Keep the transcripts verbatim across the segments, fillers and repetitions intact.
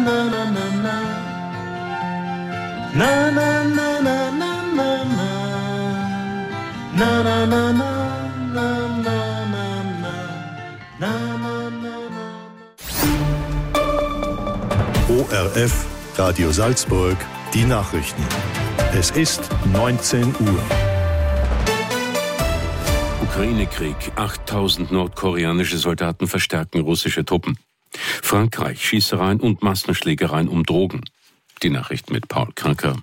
Na na na na na na na na na na na na na na na. O R F Radio Salzburg, die Nachrichten. Es ist neunzehn Uhr. Ukraine-Krieg. achttausend nordkoreanische Soldaten verstärken russische Truppen. Frankreich. Schießereien und Massenschlägereien um Drogen. Die Nachrichten mit Paul Kranker.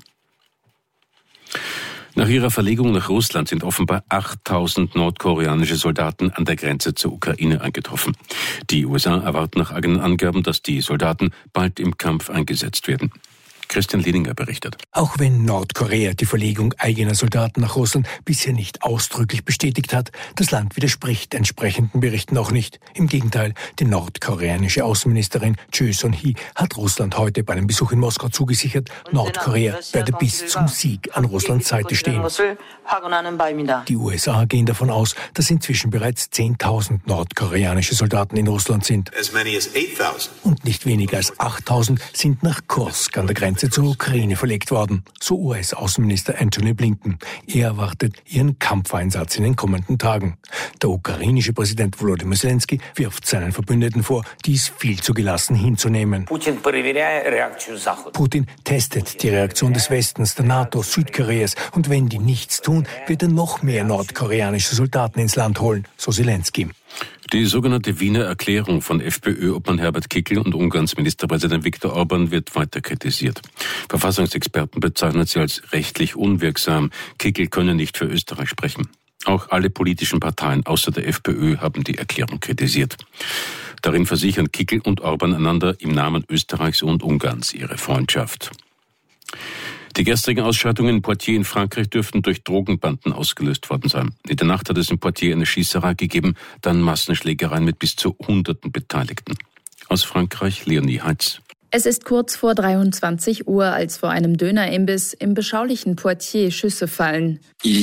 Nach ihrer Verlegung nach Russland sind offenbar achttausend nordkoreanische Soldaten an der Grenze zur Ukraine eingetroffen. Die U S A erwarten nach eigenen Angaben, dass die Soldaten bald im Kampf eingesetzt werden. Christian Lehninger berichtet. Auch wenn Nordkorea die Verlegung eigener Soldaten nach Russland bisher nicht ausdrücklich bestätigt hat, das Land widerspricht entsprechenden Berichten auch nicht. Im Gegenteil, die nordkoreanische Außenministerin Choi Son-hee hat Russland heute bei einem Besuch in Moskau zugesichert, Nordkorea werde bis zum Sieg an Russlands Seite stehen. Die U S A gehen davon aus, dass inzwischen bereits zehntausend nordkoreanische Soldaten in Russland sind. Und nicht weniger als achttausend sind nach Kursk an der Grenze zur Ukraine verlegt worden, so U S-Außenminister Antony Blinken. Er erwartet ihren Kampfeinsatz in den kommenden Tagen. Der ukrainische Präsident Volodymyr Zelensky wirft seinen Verbündeten vor, dies viel zu gelassen hinzunehmen. Putin testet die Reaktion des Westens, der NATO, Südkoreas, und wenn die nichts tun, wird er noch mehr nordkoreanische Soldaten ins Land holen, so Zelensky. Die sogenannte Wiener Erklärung von FPÖ-Obmann Herbert Kickl und Ungarns Ministerpräsident Viktor Orbán wird weiter kritisiert. Verfassungsexperten bezeichnen sie als rechtlich unwirksam. Kickl könne nicht für Österreich sprechen. Auch alle politischen Parteien außer der FPÖ haben die Erklärung kritisiert. Darin versichern Kickl und Orbán einander im Namen Österreichs und Ungarns ihre Freundschaft. Die gestrigen Ausschreitungen in Poitiers in Frankreich dürften durch Drogenbanden ausgelöst worden sein. In der Nacht hat es in Poitiers eine Schießerei gegeben, dann Massenschlägereien mit bis zu hunderten Beteiligten. Aus Frankreich Leonie Heitz. Es ist kurz vor dreiundzwanzig Uhr, als vor einem Dönerimbiss im beschaulichen Poitiers Schüsse fallen.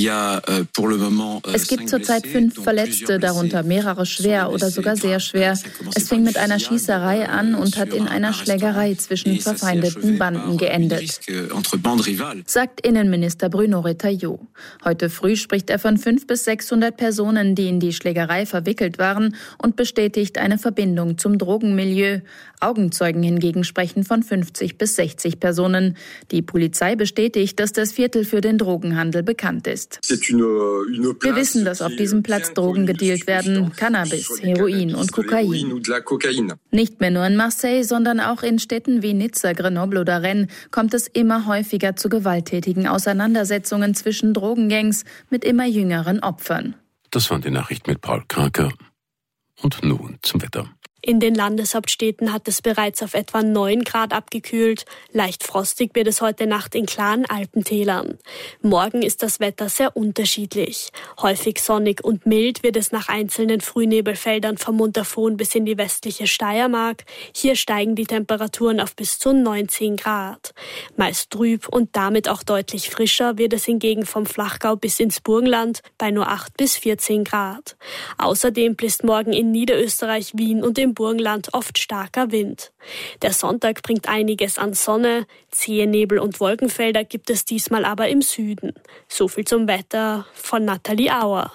Es gibt zurzeit fünf Verletzte, darunter mehrere schwer oder sogar sehr schwer. Es fing mit einer Schießerei an und hat in einer Schlägerei zwischen verfeindeten Banden geendet, sagt Innenminister Bruno Retailleau. Heute früh spricht er von fünfhundert bis sechshundert Personen, die in die Schlägerei verwickelt waren, und bestätigt eine Verbindung zum Drogenmilieu. Augenzeugen hingegen sprechen von fünfzig bis sechzig Personen. Die Polizei bestätigt, dass das Viertel für den Drogenhandel bekannt ist. Wir wissen, dass auf diesem Platz Drogen gedealt werden, Cannabis, Heroin und Kokain. Nicht mehr nur in Marseille, sondern auch in Städten wie Nizza, Grenoble oder Rennes kommt es immer häufiger zu gewalttätigen Auseinandersetzungen zwischen Drogengangs mit immer jüngeren Opfern. Das waren die Nachrichten mit Paul Kranker. Und nun zum Wetter. In den Landeshauptstädten hat es bereits auf etwa neun Grad abgekühlt. Leicht frostig wird es heute Nacht in klaren Alpentälern. Morgen ist das Wetter sehr unterschiedlich. Häufig sonnig und mild wird es nach einzelnen Frühnebelfeldern vom Montafon bis in die westliche Steiermark. Hier steigen die Temperaturen auf bis zu neunzehn Grad. Meist trüb und damit auch deutlich frischer wird es hingegen vom Flachgau bis ins Burgenland bei nur acht bis vierzehn Grad. Außerdem bläst morgen in Niederösterreich, Wien und im Burgenland oft starker Wind. Der Sonntag bringt einiges an Sonne, zähe Nebel und Wolkenfelder gibt es diesmal aber im Süden. So viel zum Wetter von Nathalie Auer.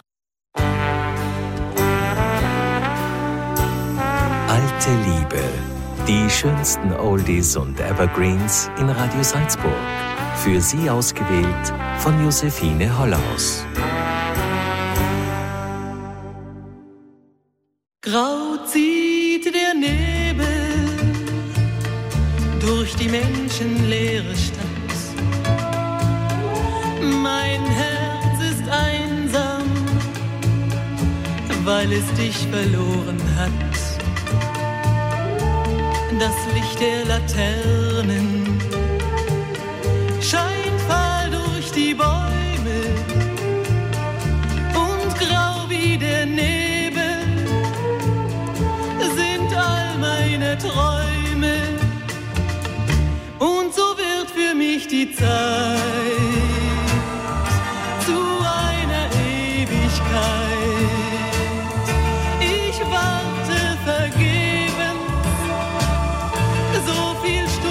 Alte Liebe. Die schönsten Oldies und Evergreens in Radio Salzburg. Für Sie ausgewählt von Josephine Hollaus. Grau zieht der Nebel durch die menschenleere Stadt. Mein Herz ist einsam, weil es dich verloren hat. Das Licht der Laternen scheint fahl durch die Bäume und grau wie der Nebel sind all meine Träume. Und so wird für mich die Zeit zu einer Ewigkeit. Ich warte vergebens, so viel Stille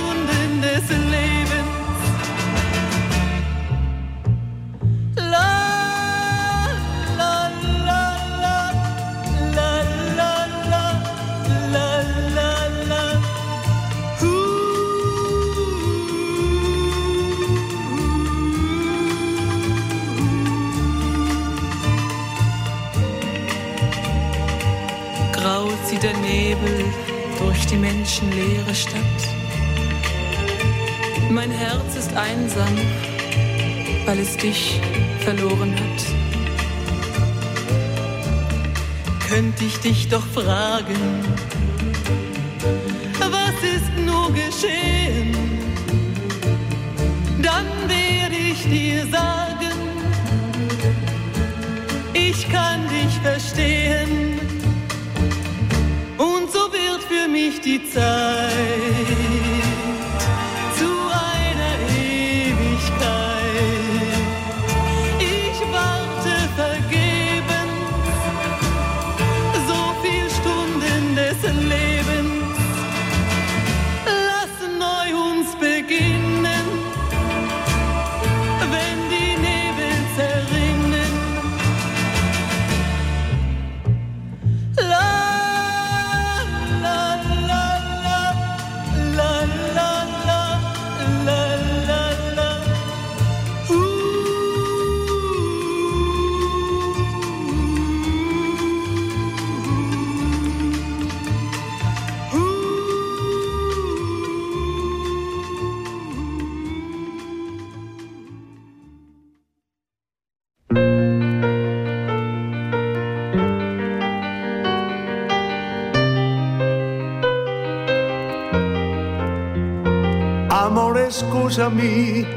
Nebel durch die menschenleere Stadt. Mein Herz ist einsam, weil es dich verloren hat. Könnte ich dich doch fragen, was ist nur geschehen? Dann werde ich dir sagen, ich kann dich verstehen. Und so wird für mich die Zeit zu einer Ewigkeit. Ich warte vergebens, so viel Stunden des Lebens. Lass neu uns beginnen, wenn die Nebel zerrinnen. La Amore, scusami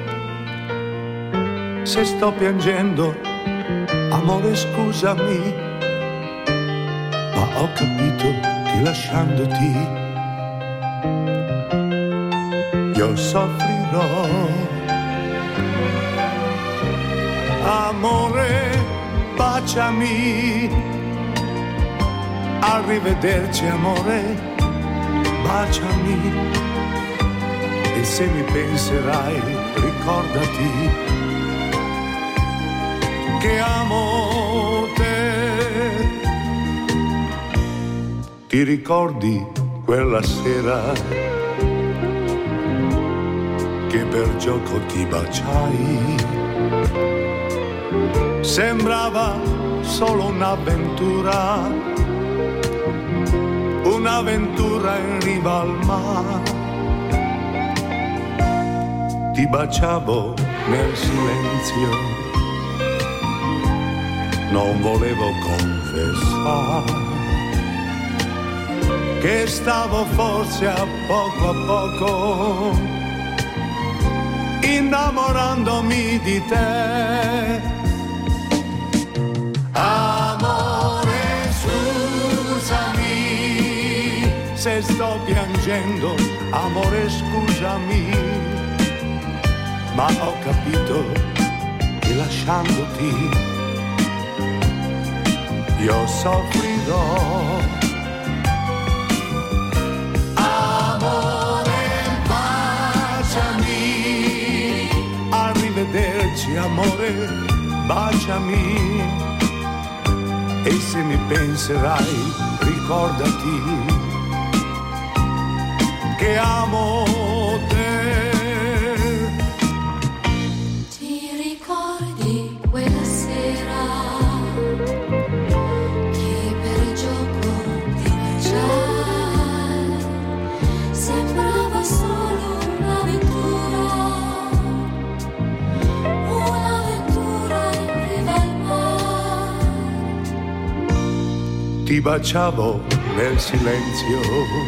se sto piangendo, amore, scusami, ma ho capito che lasciandoti io soffrirò. Amore, baciami, arrivederci amore, baciami. E se mi penserai, ricordati che amo te. Ti ricordi quella sera che per gioco ti baciai? Sembrava solo un'avventura, un'avventura in riva al mare. Ti baciavo nel silenzio, non volevo confessare che stavo forse a poco a poco innamorandomi di te. Amore, scusami se sto piangendo, amore, scusami, ma ho capito che lasciandoti io soffrirò. Amore, baciami, arrivederci amore, baciami. E se mi penserai, ricordati che amo te. Ti baciavo nel silenzio,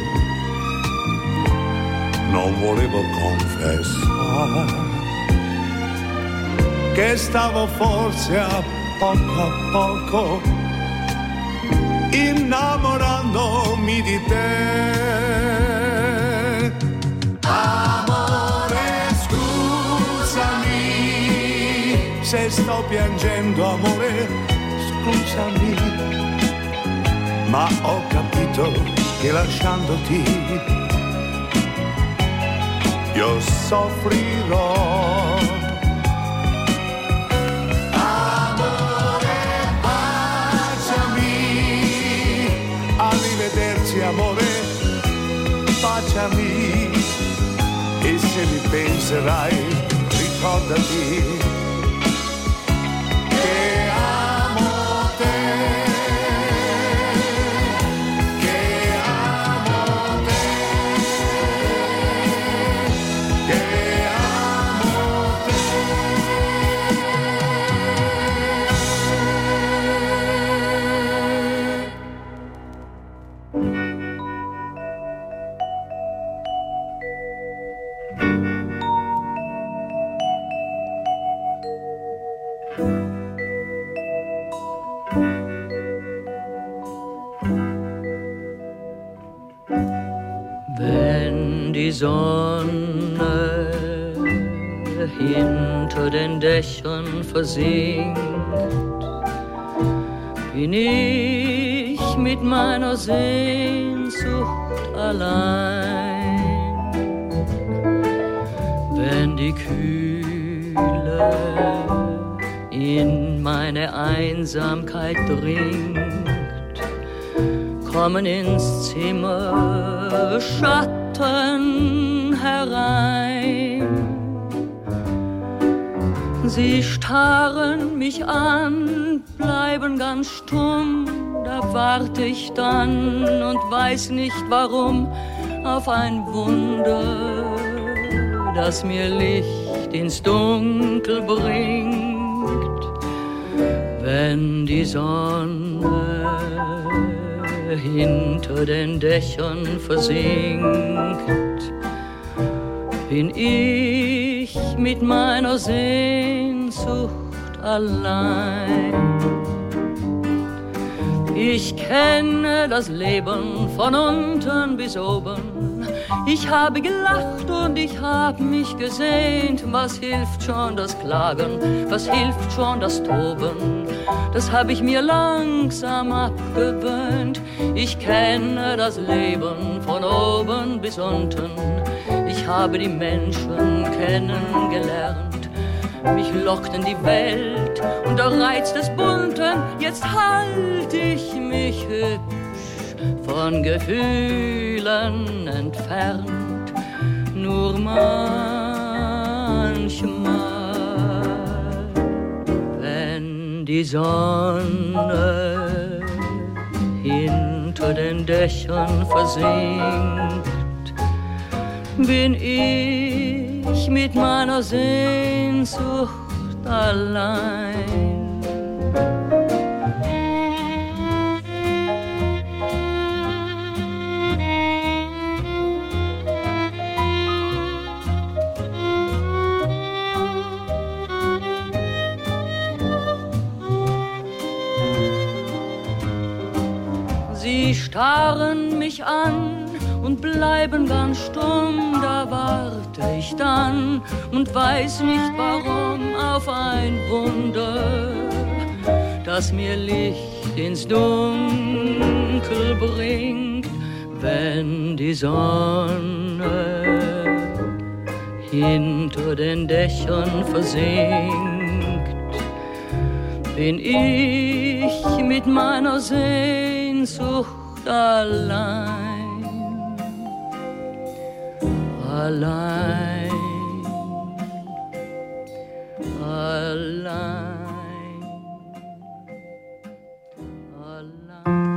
non volevo confessare che stavo forse a poco a poco innamorandomi di te. Amore, scusami se sto piangendo, amore, scusami, ma ho capito che lasciandoti io soffrirò. Amore, baciami, arrivederci amore, baciami. E se mi penserai, ricordati che amo te. Che amo Sonne hinter den Dächern versinkt, bin ich mit meiner Sehnsucht allein. Wenn die Kühle in meine Einsamkeit dringt, kommen ins Zimmer Schatten herein. Sie starren mich an, bleiben ganz stumm, da warte ich dann und weiß nicht warum auf ein Wunder, das mir Licht ins Dunkel bringt. Wenn die Sonne hinter den Dächern versinkt, bin ich mit meiner Sehnsucht allein. Ich kenne das Leben von unten bis oben. Ich habe gelacht und ich habe mich gesehnt. Was hilft schon das Klagen? Was hilft schon das Toben? Das habe ich mir langsam abgewöhnt. Ich kenne das Leben von oben bis unten. Ich habe die Menschen kennengelernt. Mich lockt in die Welt und der Reiz des Bunten. Jetzt halt ich mich hübsch von Gefühlen entfernt. Nur manchmal, wenn die Sonne hinter den Dächern versinkt, bin ich mit meiner Sehnsucht allein. Sie starren mich an und bleiben ganz stumm, da warte ich dann und weiß nicht warum auf ein Wunder, das mir Licht ins Dunkel bringt. Wenn die Sonne hinter den Dächern versinkt, bin ich mit meiner Sehnsucht allein. Allein, allein, allein.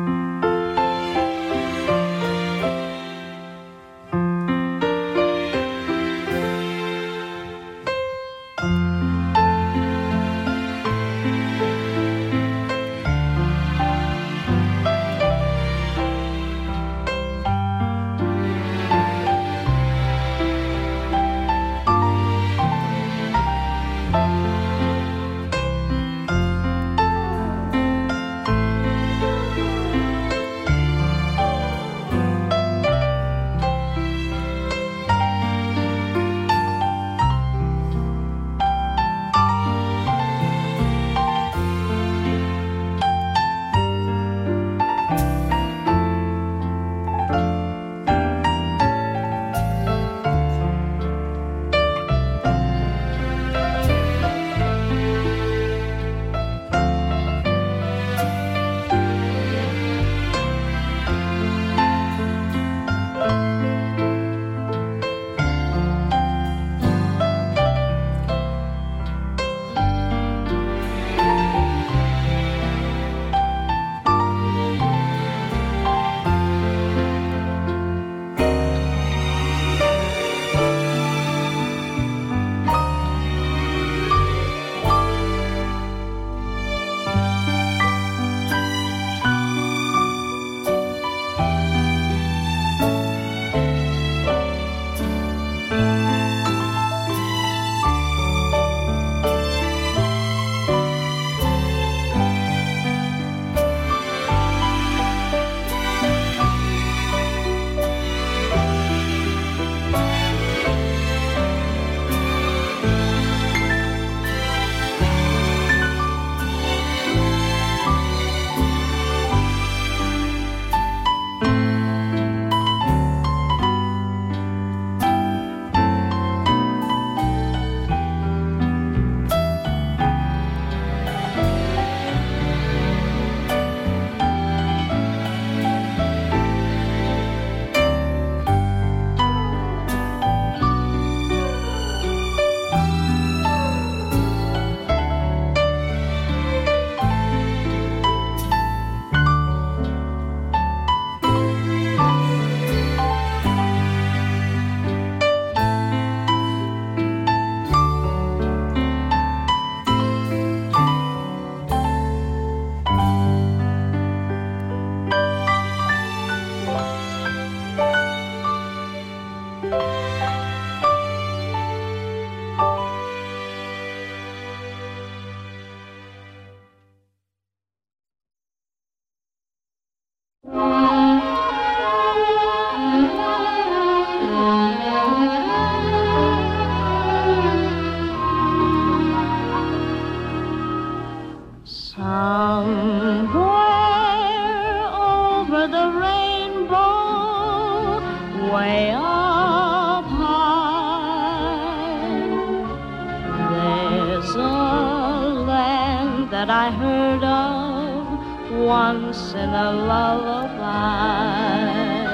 that I heard of once in a lullaby.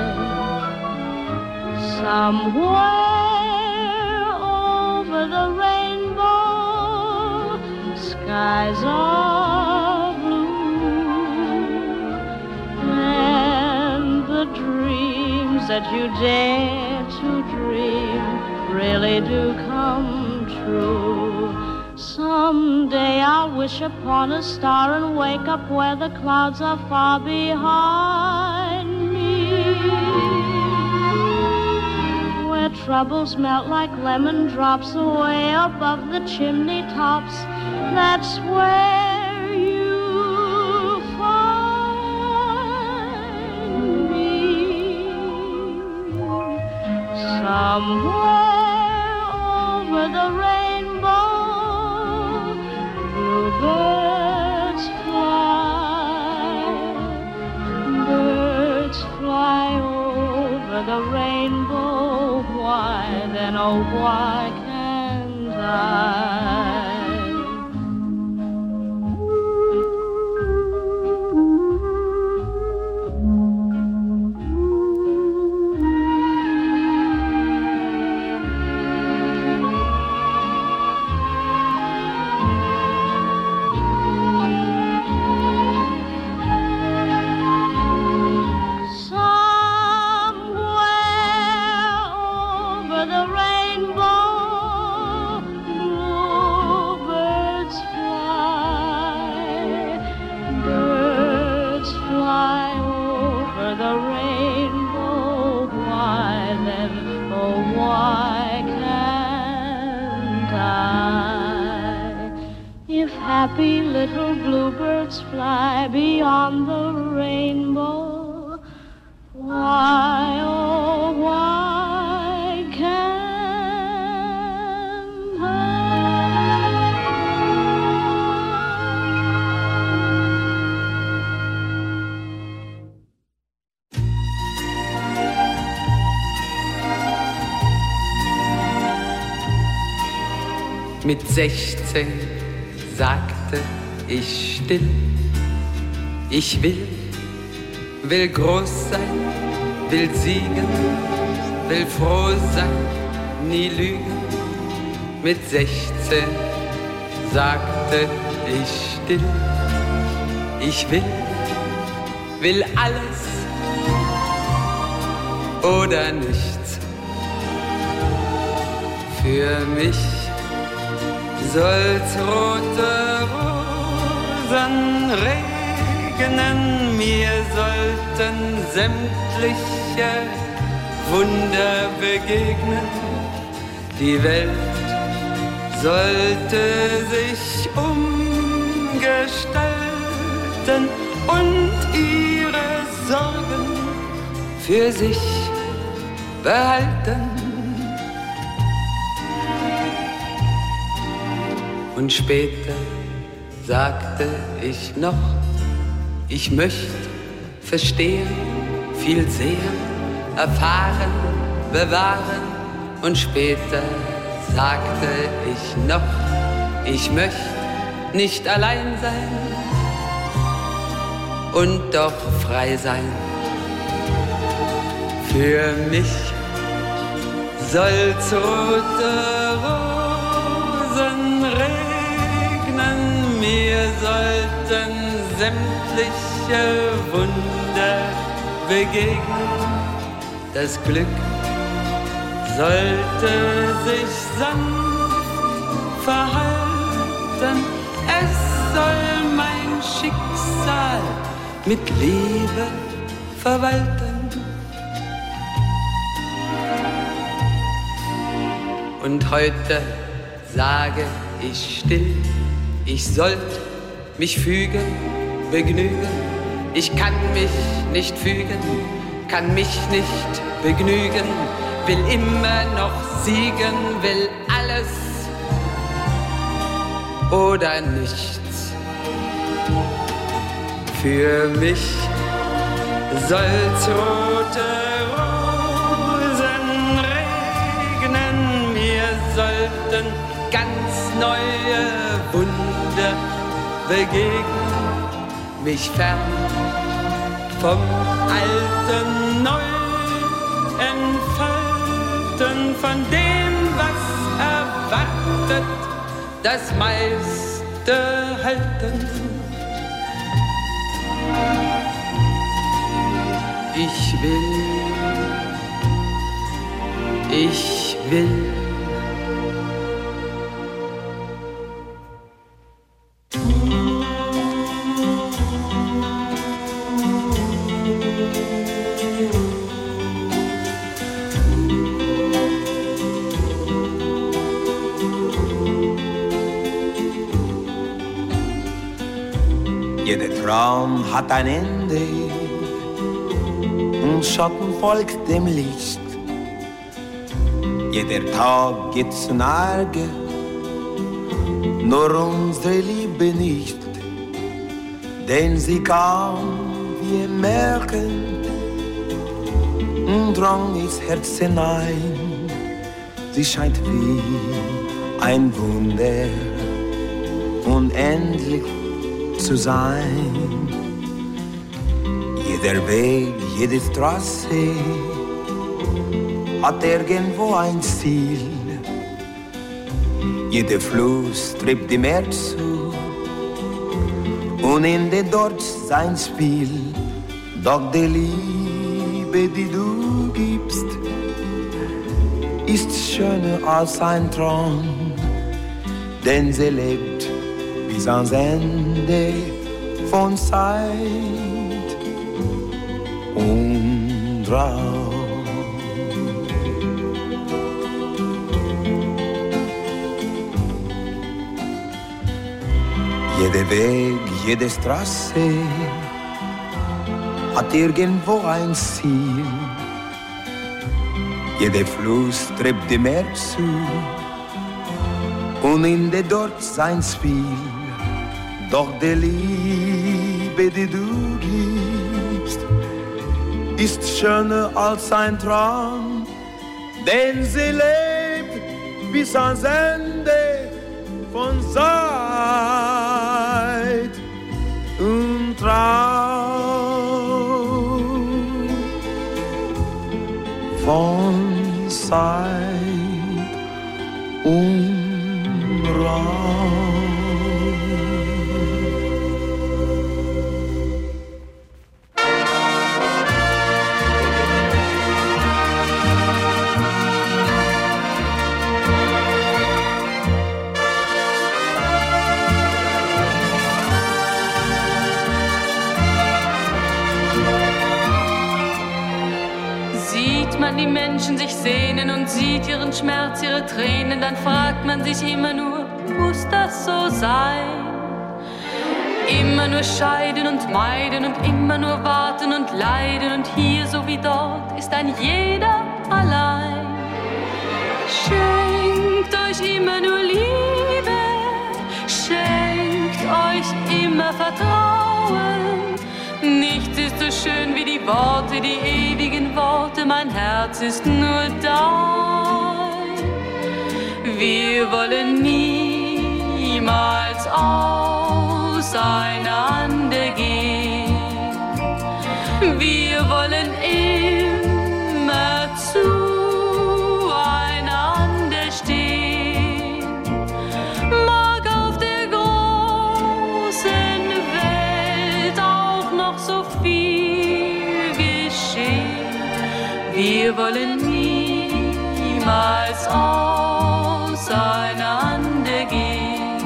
Somewhere over the rainbow, skies are blue, and the dreams that you dare to dream really do come true. Someday I'll wish upon a star and wake up where the clouds are far behind me, where troubles melt like lemon drops away above the chimney tops. That's where you'll find me. Somewhere over the rainbow, birds fly, birds fly over the rainbow. Why then, oh why can't I? Happy little bluebirds fly beyond the rainbow. Why, oh, why can't I? Mit sechzehn sagte ich still, ich will, will groß sein, will siegen, will froh sein, nie lügen. Mit sechzehn sagte ich still, ich will, will alles oder nichts. Für mich soll's rote Rosen regnen, mir sollten sämtliche Wunder begegnen. Die Welt sollte sich umgestalten und ihre Sorgen für sich behalten. Und später sagte ich noch, ich möchte verstehen, viel sehen, erfahren, bewahren. Und später sagte ich noch, ich möchte nicht allein sein und doch frei sein. Für mich soll's rote Rosen regnen, mir sollten sämtliche Wunder begegnen. Das Glück sollte sich sanft verhalten, es soll mein Schicksal mit Liebe verwalten. Und heute sage ich still, ich sollte mich fügen, begnügen. Ich kann mich nicht fügen, kann mich nicht begnügen, will immer noch siegen, will alles oder nichts. Für mich soll's rote Rosen regnen, mir sollten ganz neue Wunder begegnen, mich fern vom Alten neu entfalten, von dem, was erwartet, das meiste halten. Ich will, ich will. Jeder Traum hat ein Ende und Schatten folgt dem Licht. Jeder Tag geht zu Narge, nur unsere Liebe nicht. Denn sie kam, wir merken, und drang ins Herz hinein. Sie scheint wie ein Wunder, unendlich zu sein. Jeder Weg, jede Straße hat irgendwo ein Ziel. Jeder Fluss treibt dem Meer zu und in der dort sein Spiel. Doch die Liebe, die du gibst, ist schöner als ein Traum, denn sie lebt bis ans Ende von Zeit und Raum. Jeder Weg, jede Straße hat irgendwo ein Ziel. Jeder Fluss treibt dem Meer zu und in der dort sein Spiel. Doch die Liebe, die du gibst, ist schöner als ein Traum, denn sie lebt bis ans Ende von Zeit und Traum, von Zeit und Raum. Die Menschen sich sehnen und sieht ihren Schmerz, ihre Tränen, dann fragt man sich immer nur, muss das so sein? Immer nur scheiden und meiden und immer nur warten und leiden und hier so wie dort ist ein jeder allein. Schenkt euch immer nur Liebe, schenkt euch immer Vertrauen. Nichts ist so schön wie die Worte, die ewigen Worte, mein Herz ist nur dein. Wir wollen niemals auseinander gehen, wir wollen immer zueinander stehen. Mag auf der großen Welt auch noch so viel geschehen, wir wollen niemals auseinander gehen.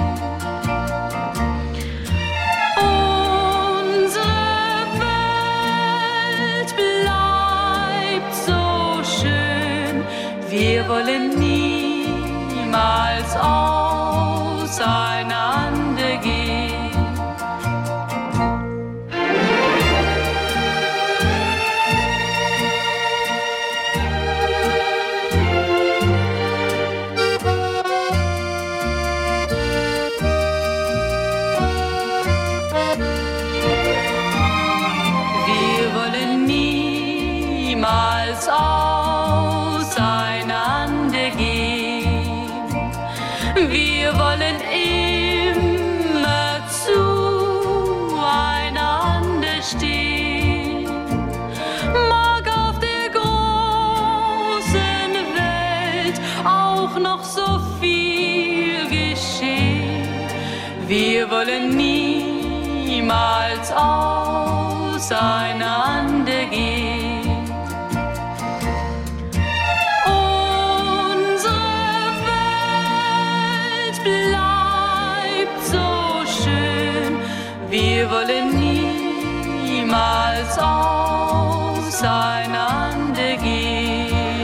Unsere Welt bleibt so schön, wir wollen niemals auseinander gehen. doch noch so viel geschehen. Wir wollen niemals auseinandergehen. Unsere Welt bleibt so schön. Wir wollen niemals auseinandergehen.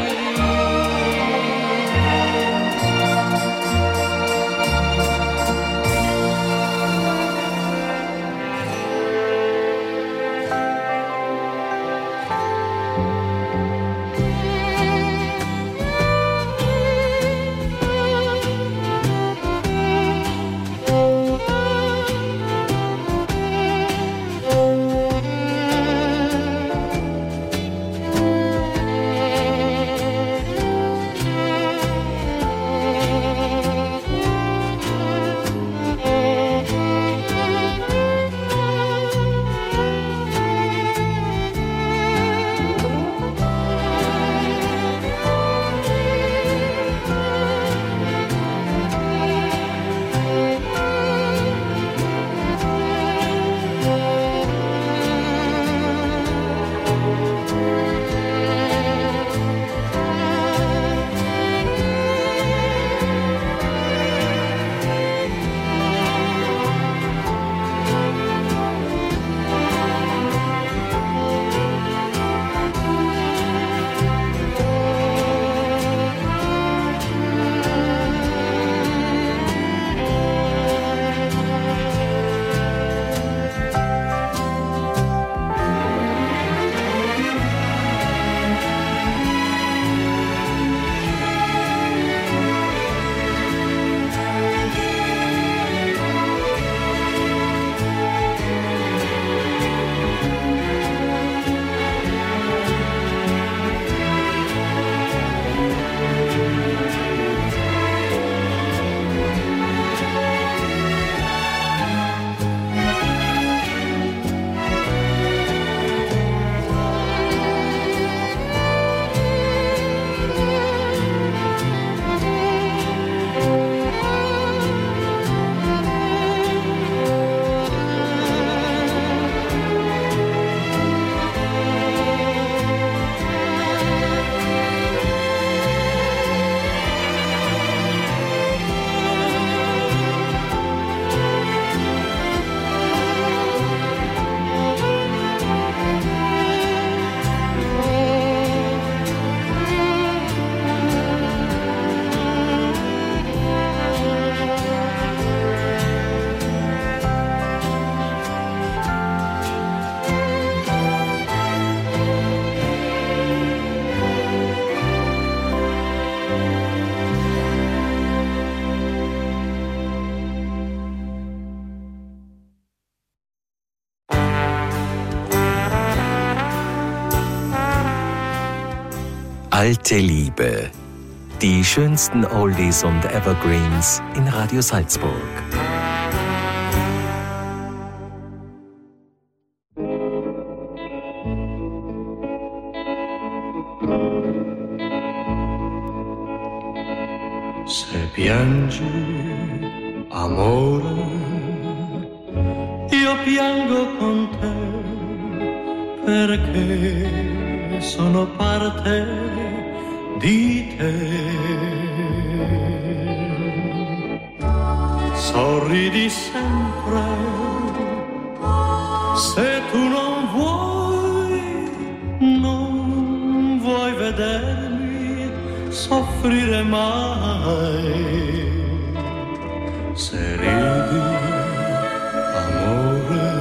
Alte Liebe. Die schönsten Oldies und Evergreens in Radio Salzburg. Se piangi, amore, io piango con te, perché sono parte di te. Sorridi sempre, se tu non vuoi, non vuoi vedermi soffrire mai. Se ridi, amore,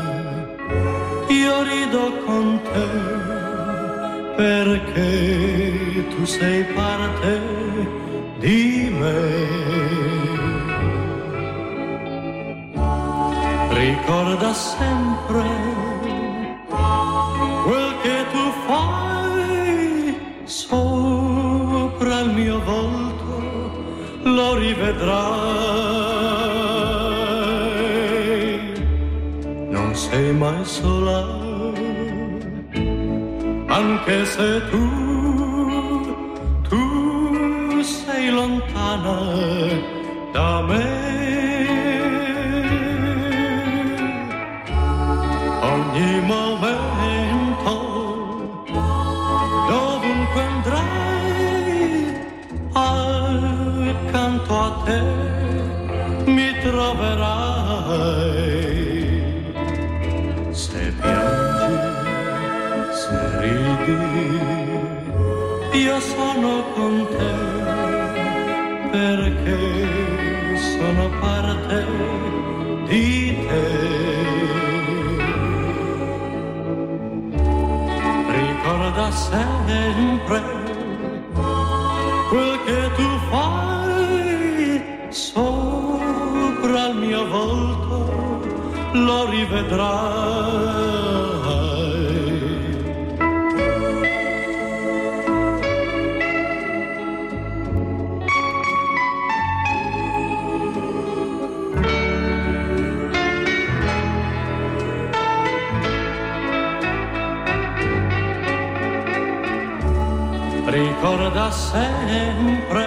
io rido con te, perché tu sei parte di me. Ricorda sempre quel che tu fai sopra il mio volto, lo rivedrai. Non sei mai sola, anche se tu, tu sei lontana. lontana da me. Ogni momento, dovunque andrai, accanto a te mi troverai. Se piangi, se ridi, io sono con te, perché sono parte di te. Ricorda sempre quel che tu fai sopra il mio volto, lo rivedrai. Ricorda sempre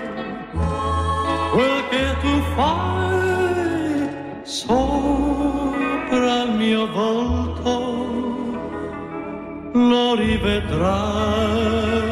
quel che tu fai sopra il mio volto, lo rivedrai.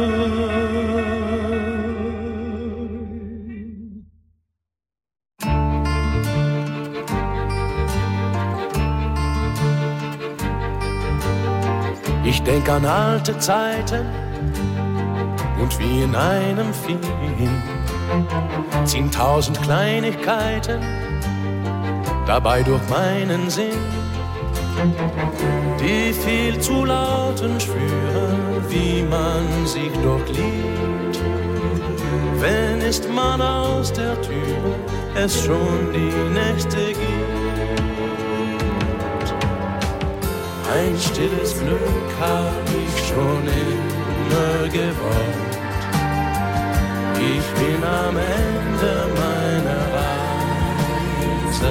Ich denk an alte Zeiten und wie in einem Film ziehen tausend Kleinigkeiten dabei durch meinen Sinn, die viel zu lauten schwüren, wie man sich dort liebt. Wenn ist man aus der Tür, es schon die nächste gibt. Ein stilles Glück hab ich schon immer gewollt. Ich bin am Ende meiner Reise.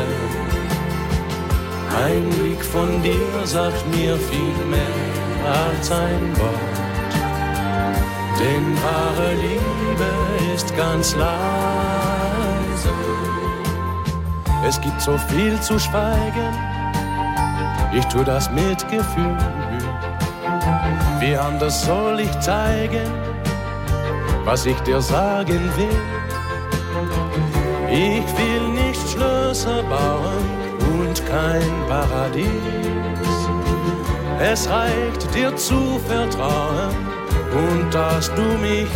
Ein Blick von dir sagt mir viel mehr als ein Wort. Denn wahre Liebe ist ganz leise. Es gibt so viel zu schweigen, ich tu das mit Gefühl. Wie anders soll ich zeigen, was ich dir sagen will? Ich will nicht Schlösser bauen und kein Paradies. Es reicht dir zu vertrauen und dass du mich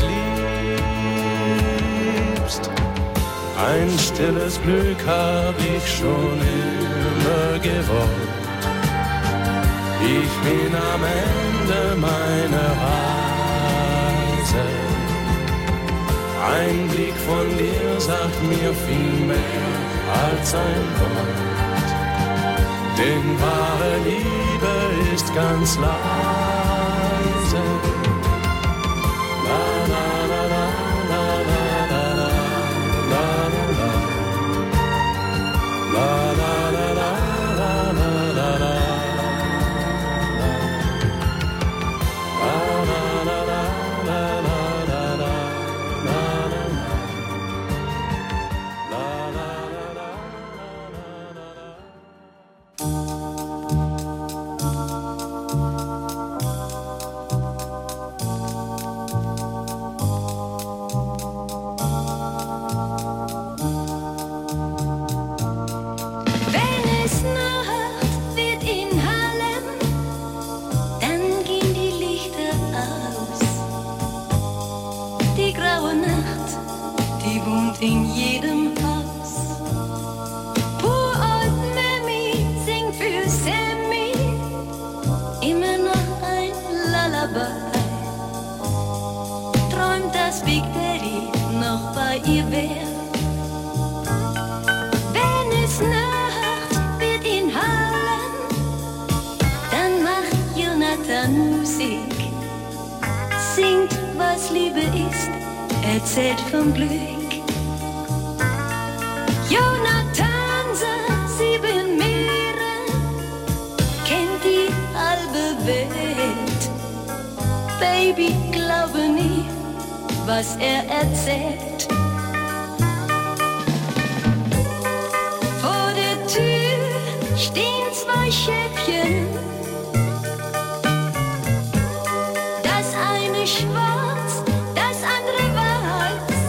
liebst. Ein stilles Glück hab ich schon immer gewollt. Ich bin am Ende meiner Reise. Ein Blick von dir sagt mir viel mehr als ein Wort. Denn wahre Liebe ist ganz leise. La la la la la la la la la la la la la. In jedem Haus. Poor old Mammy singt für Sammy immer noch ein Lullaby. Träumt, dass Big Daddy noch bei ihr wär. Wenn es Nacht wird in Hallen, dann macht Jonathan Musik. Singt, was Liebe ist, erzählt vom Glück. Jonathan sah sieben Meere, kennt die halbe Welt. Baby, glaube nie, was er erzählt. Schäfchen. Das eine schwarz, das andere weiß.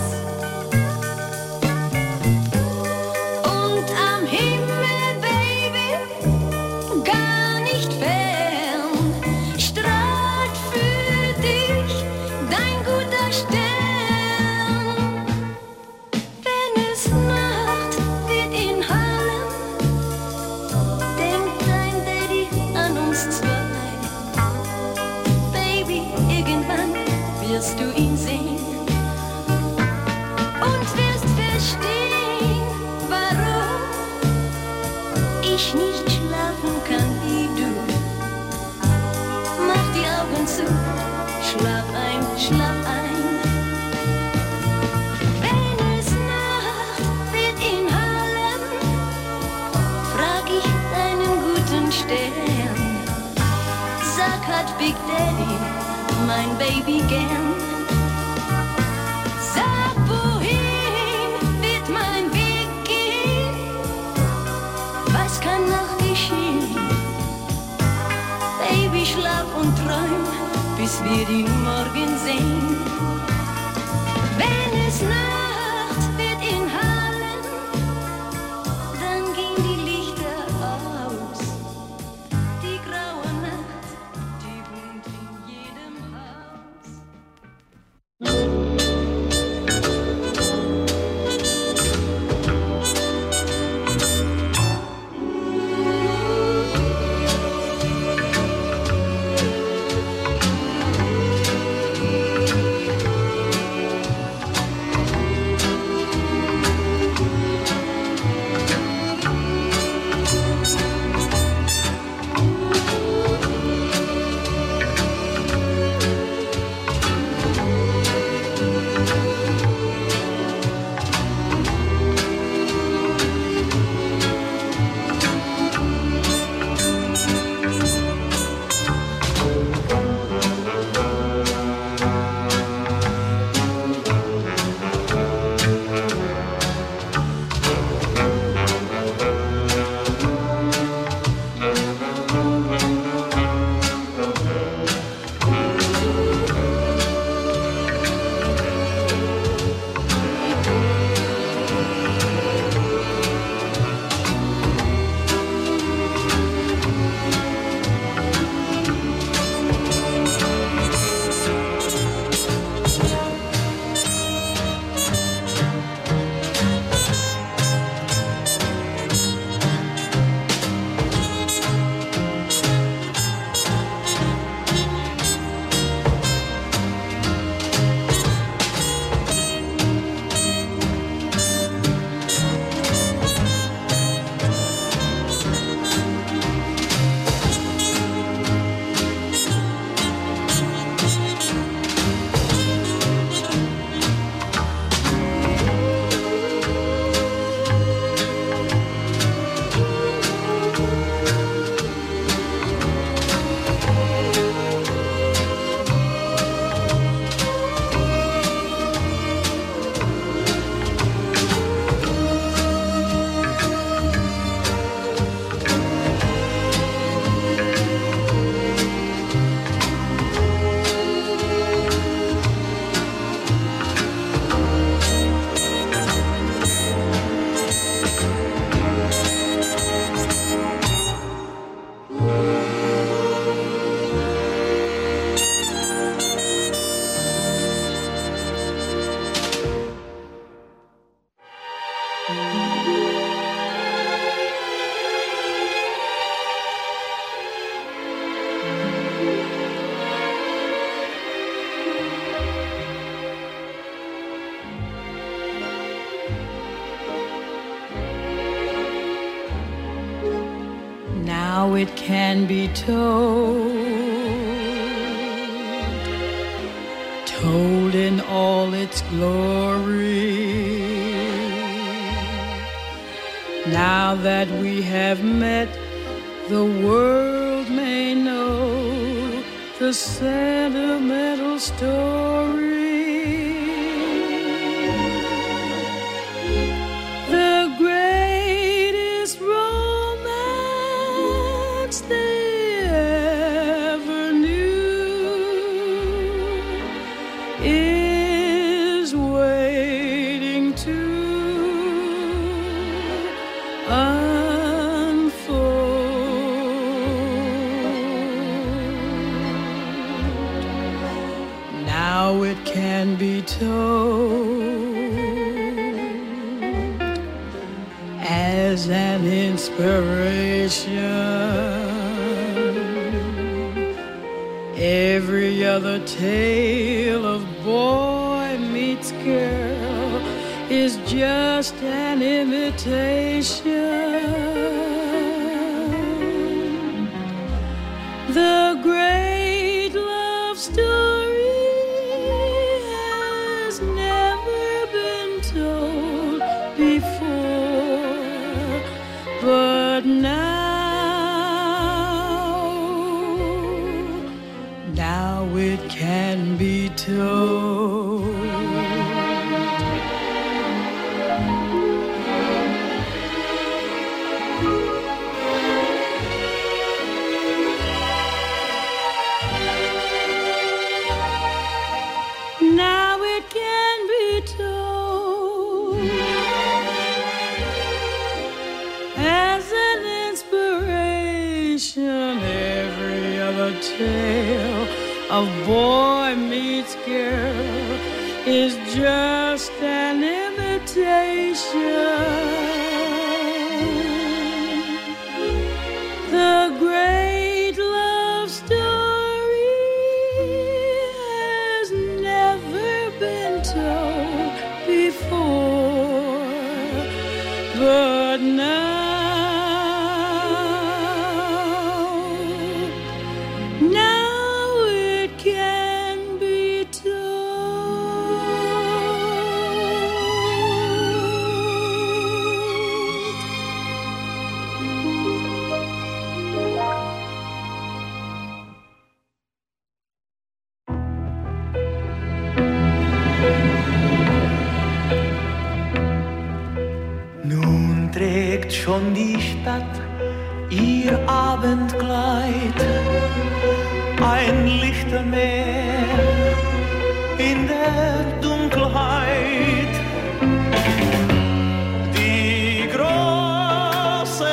Und am Himmel, Baby, gar nicht fern, strahlt für dich dein guter Stern. Wenn es Nacht wird in Harlem, denkt dein Daddy an uns zwei. Baby, irgendwann wirst du ihn sehen und wirst verstehen, warum ich nicht schlafen kann wie du. Mach die Augen zu, schlaf ein, schlaf ein. Wenn es Nacht wird in Harlem, frag ich deinen guten Stern. Sag, hat Big Daddy mein Baby gern? Sag, wohin wird mein Weg gehen? Was kann noch geschehen? Baby, schlaf und träum, bis wir die Morgen sehen. Wenn es Nacht wird in Harlem, dann gehen die Lichter aus. Die graue Nacht, die wohnt in jedem Haus. Now it can be told, told in all its glory. Now that we have met, the world may know the sentimental story. The greatest romance told as an inspiration. Every other tale of boy meets girl is just an imitation. The great love story has never been told before, but now, now it can be told. Now it can be told as an inspiration. Every other tale of boy meets girl is just an imitation. The great love story has never been told before, but now, now it can be Nun trägt schon die Stadt ihr Abendkleid, ein Lichtermeer in der Dunkelheit. Die große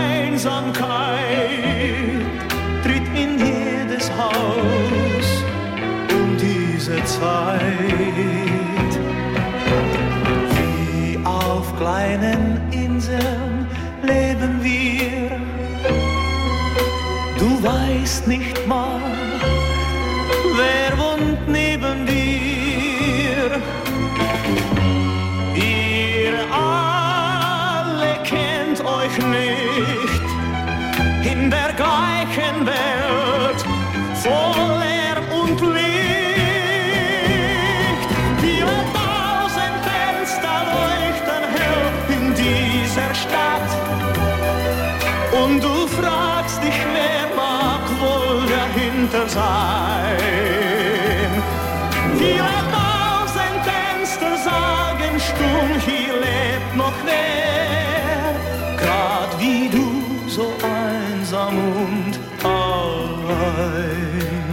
Einsamkeit tritt in jedes Haus um diese Zeit. Wie auf kleinen Inseln leben wir, du weißt nicht mal, wer wohnt neben dir. Ihr alle kennt euch nicht in der gleichen Welt, voll Lärm und Licht. Viele tausend Fenster leuchten hell in dieser Stadt und du fragst dich, wer mag wohl dahinter sein. Viele tausend Fenster sagen stumm, hier lebt noch wer, grad wie du, so einsam und allein.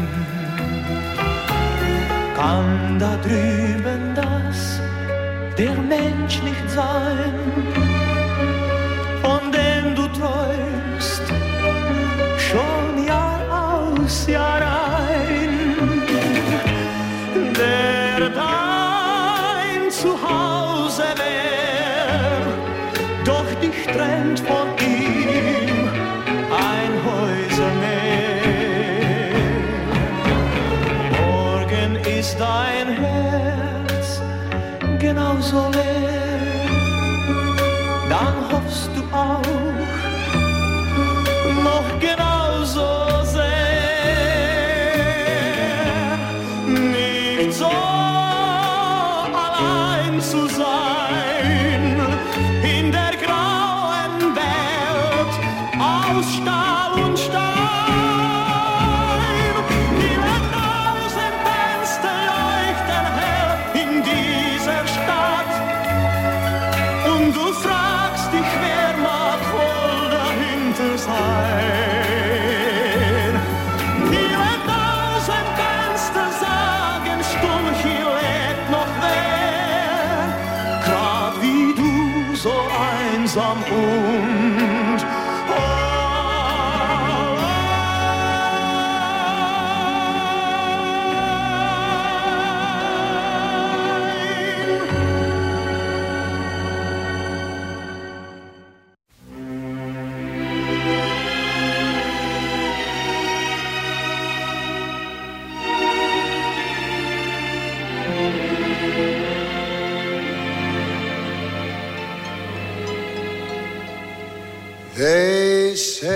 Kann da drüben das der Mensch nicht sein, von dem du träumst, schon Jahr aus, Jahr ein, der dein Zuhause wär, doch dich trennt von ihm ein Häuser mehr. Morgen ist dein Herz genauso leer, dann hoffst du auch noch genauso sehr, nicht so allein zu sein in der grauen Welt aus Stahl und Stein. Viele tausend Fenster leuchten hell in dieser Stadt und du fragst dich, wer mag wohl dahinter sein. Viele tausend Fenster sagen stumm, hier lebt noch wer, grad wie du, so einsam und allein. They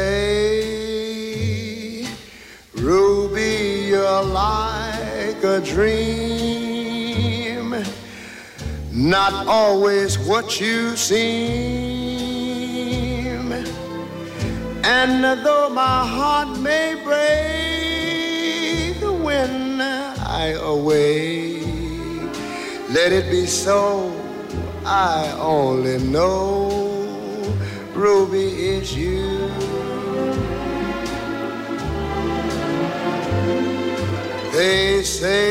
say, Ruby, you're like a dream, not always what you seem. And though my heart may break when I awake, let it be so. I only know, Ruby, it's you. They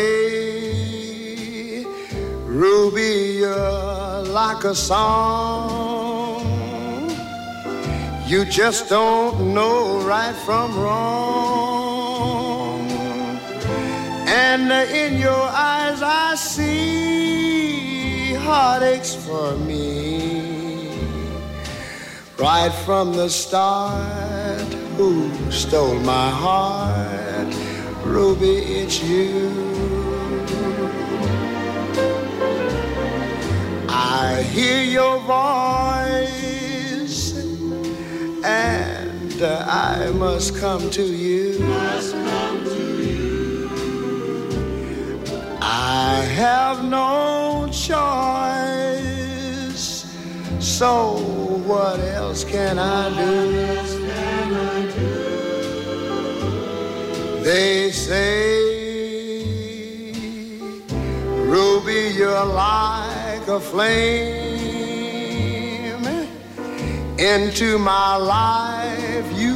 say, Ruby, you're like a song. You just don't know right from wrong. And in your eyes I see heartaches for me. Right from the start, who stole my heart? Ruby, it's you. I hear your voice, and uh, I must come to you. Must come to you. I have no choice, so what else can I do? They say, Ruby, you're like a flame. Into my life you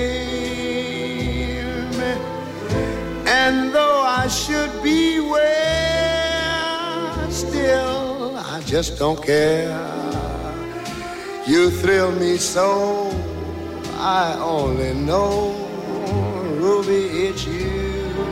came. And though I should be where, still I just don't care. You thrill me so, I only know, Ruby, it's you.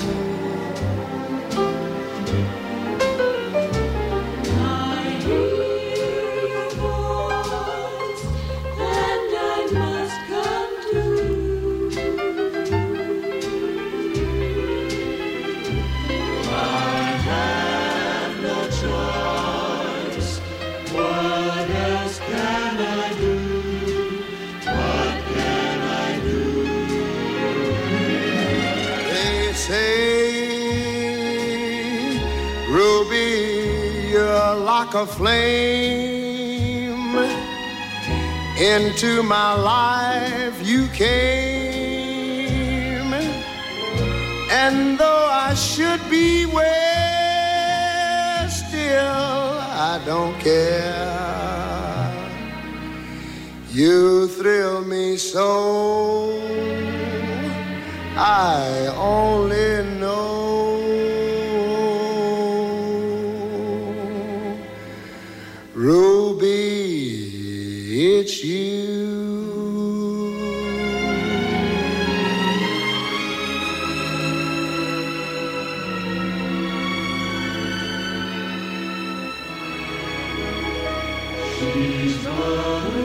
Like a flame, into my life you came. And though I should be where, still I don't care. You thrill me so, I only know, Ruby, it's you. She's not a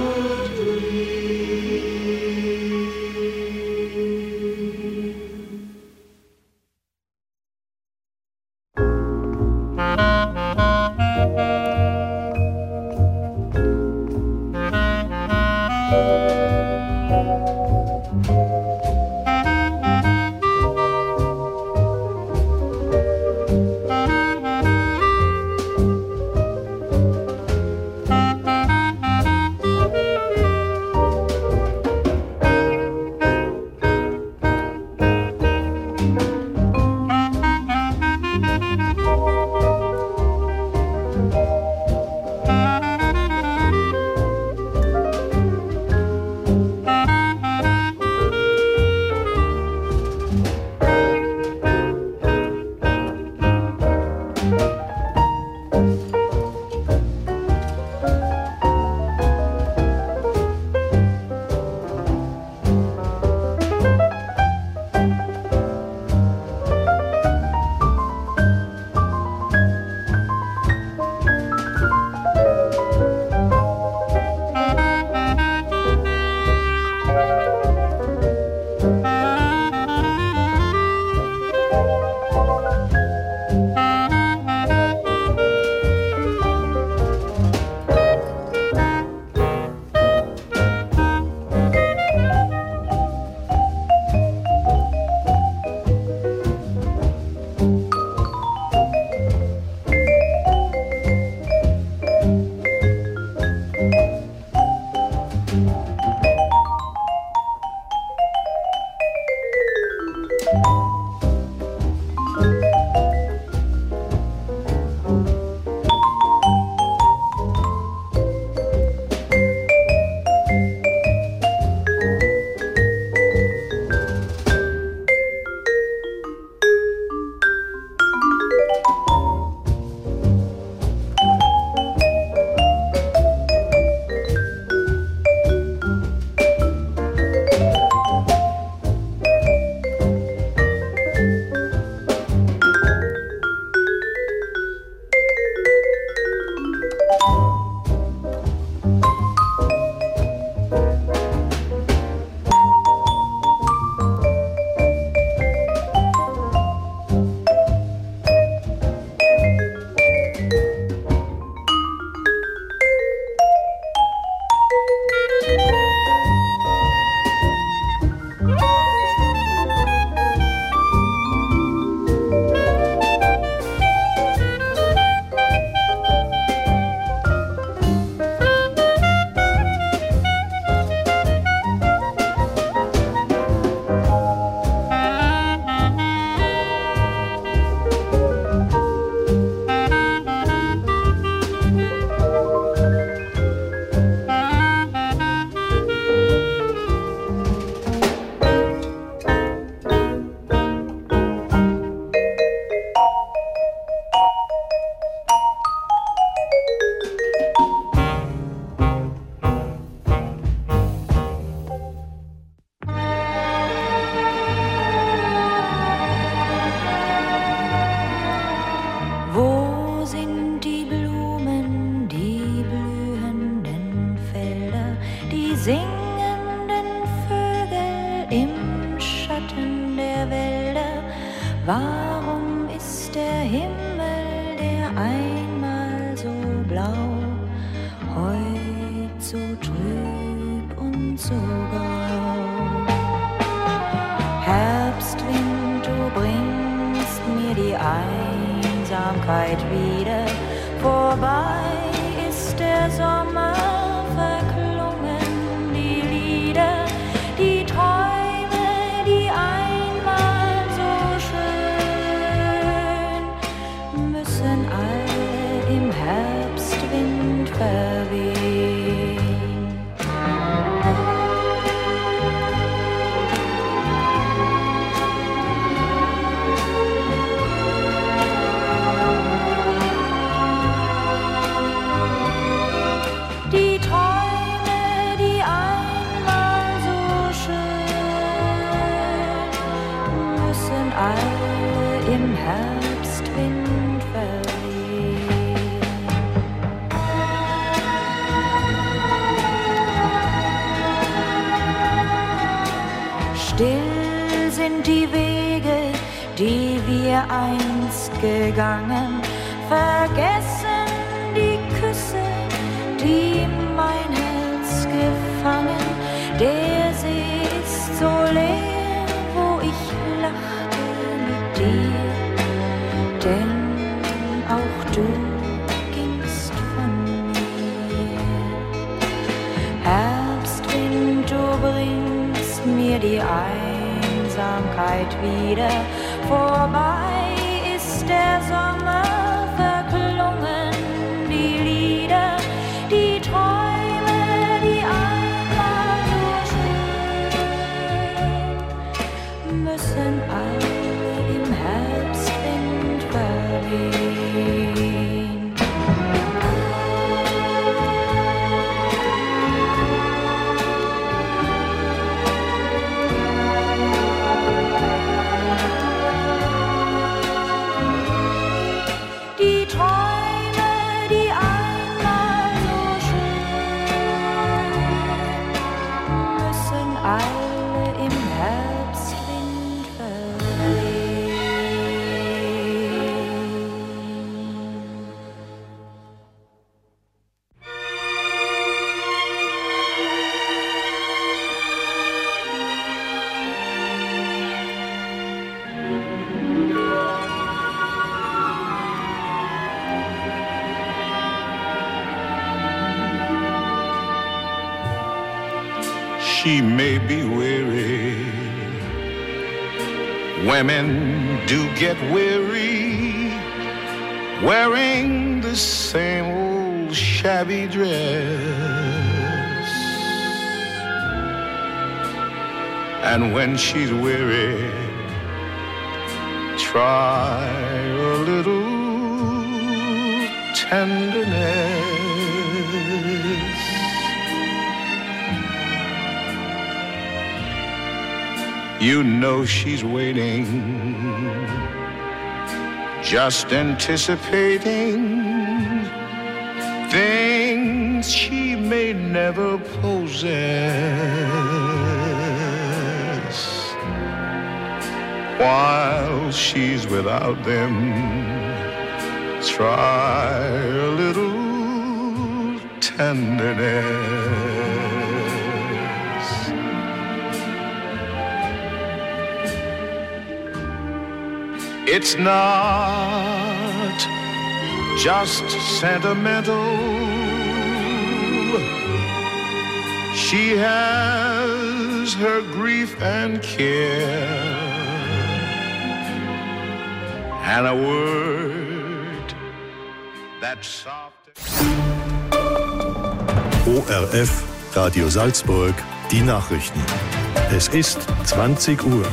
singenden Vögel im Schatten der Wälder. Warum ist der Himmel, der einmal so blau, heut so trüb und so grau? Herbstwind, du bringst mir die Einsamkeit wieder. Vorbei ist der Sommer, verklungen die Lieder, die Träume, die einmal so schön, müssen alle im Herbstwind verwehen. Die Träume, die einmal so schön, müssen alle im Herbstwind verwehen. Still sind die Wege, die wir einst gegangen, vergessen die Küsse, die mein Herz gefangen. Der See ist so leer, wo ich lachte mit dir, denn auch du gingst von mir. Herbstwind, du bringst mir die Einsamkeit wieder. Vorbei ist der Sommer, verklungen die Lieder, die Träume, die einmal so schön, müssen alle im Herbstwind verwehen. Die Träume, die einmal so schön, müssen alle im Herbstwind verwehen. She may be weary. Women do get weary wearing the same old shabby dress. And when she's weary, try a little tenderness. You know she's waiting, just anticipating things she may never possess. While she's without them, try a little tenderness. It's not just sentimental. She has her grief and care, and a word that's soft. O R F, Radio Salzburg, die Nachrichten. Es ist zwanzig Uhr.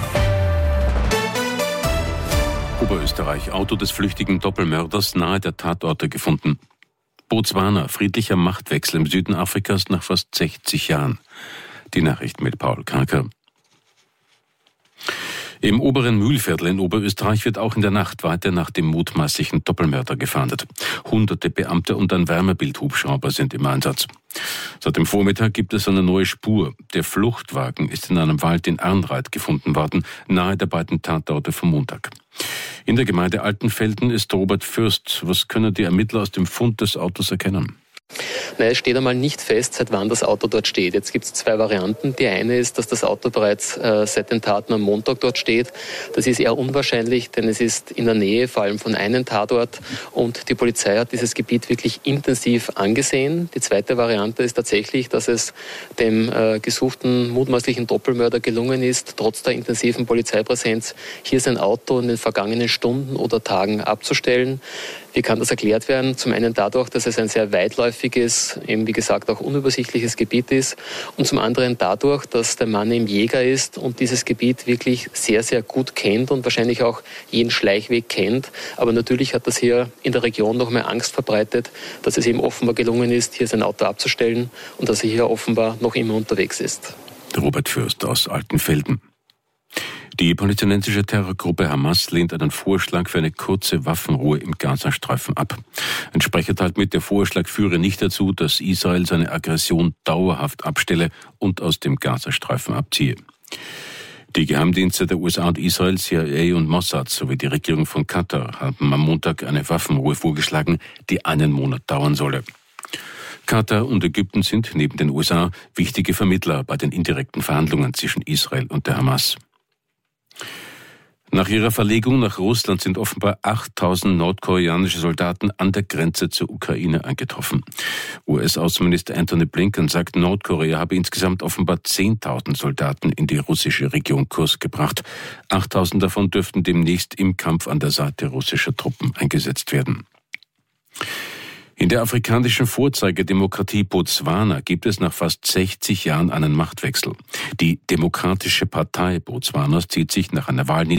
Oberösterreich. Auto des flüchtigen Doppelmörders nahe der Tatorte gefunden. Botswana. Friedlicher Machtwechsel im Süden Afrikas nach fast sechzig Jahren. Die Nachrichten mit Paul Karker. Im oberen Mühlviertel in Oberösterreich wird auch in der Nacht weiter nach dem mutmaßlichen Doppelmörder gefahndet. Hunderte Beamte und ein Wärmebildhubschrauber sind im Einsatz. Seit dem Vormittag gibt es eine neue Spur. Der Fluchtwagen ist in einem Wald in Arnreit gefunden worden, nahe der beiden Tatorte vom Montag. In der Gemeinde Altenfelden ist Robert Fürst. Was können die Ermittler aus dem Fund des Autos erkennen? Nein, es steht einmal nicht fest, seit wann das Auto dort steht. Jetzt gibt es zwei Varianten. Die eine ist, dass das Auto bereits äh, seit den Taten am Montag dort steht. Das ist eher unwahrscheinlich, denn es ist in der Nähe vor allem von einem Tatort und die Polizei hat dieses Gebiet wirklich intensiv angesehen. Die zweite Variante ist tatsächlich, dass es dem äh, gesuchten mutmaßlichen Doppelmörder gelungen ist, trotz der intensiven Polizeipräsenz hier sein Auto in den vergangenen Stunden oder Tagen abzustellen. Wie kann das erklärt werden? Zum einen dadurch, dass es ein sehr weitläufiges, eben wie gesagt auch unübersichtliches Gebiet ist und zum anderen dadurch, dass der Mann eben Jäger ist und dieses Gebiet wirklich sehr, sehr gut kennt und wahrscheinlich auch jeden Schleichweg kennt. Aber natürlich hat das hier in der Region noch mehr Angst verbreitet, dass es ihm offenbar gelungen ist, hier sein Auto abzustellen und dass er hier offenbar noch immer unterwegs ist. Robert Fürst aus Altenfelden. Die palästinensische Terrorgruppe Hamas lehnt einen Vorschlag für eine kurze Waffenruhe im Gazastreifen ab. Ein Sprecher teilt mit, der Vorschlag führe nicht dazu, dass Israel seine Aggression dauerhaft abstelle und aus dem Gazastreifen abziehe. Die Geheimdienste der U S A und Israel, C I A und Mossad sowie die Regierung von Katar haben am Montag eine Waffenruhe vorgeschlagen, die einen Monat dauern solle. Katar und Ägypten sind neben den U S A wichtige Vermittler bei den indirekten Verhandlungen zwischen Israel und der Hamas. Nach ihrer Verlegung nach Russland sind offenbar achttausend nordkoreanische Soldaten an der Grenze zur Ukraine eingetroffen. U S-Außenminister Antony Blinken sagt, Nordkorea habe insgesamt offenbar zehntausend Soldaten in die russische Region Kurs gebracht. achttausend davon dürften demnächst im Kampf an der Seite russischer Truppen eingesetzt werden. In der afrikanischen Vorzeigedemokratie Botswana gibt es nach fast sechzig Jahren einen Machtwechsel. Die Demokratische Partei Botswanas zieht sich nach einer Wahl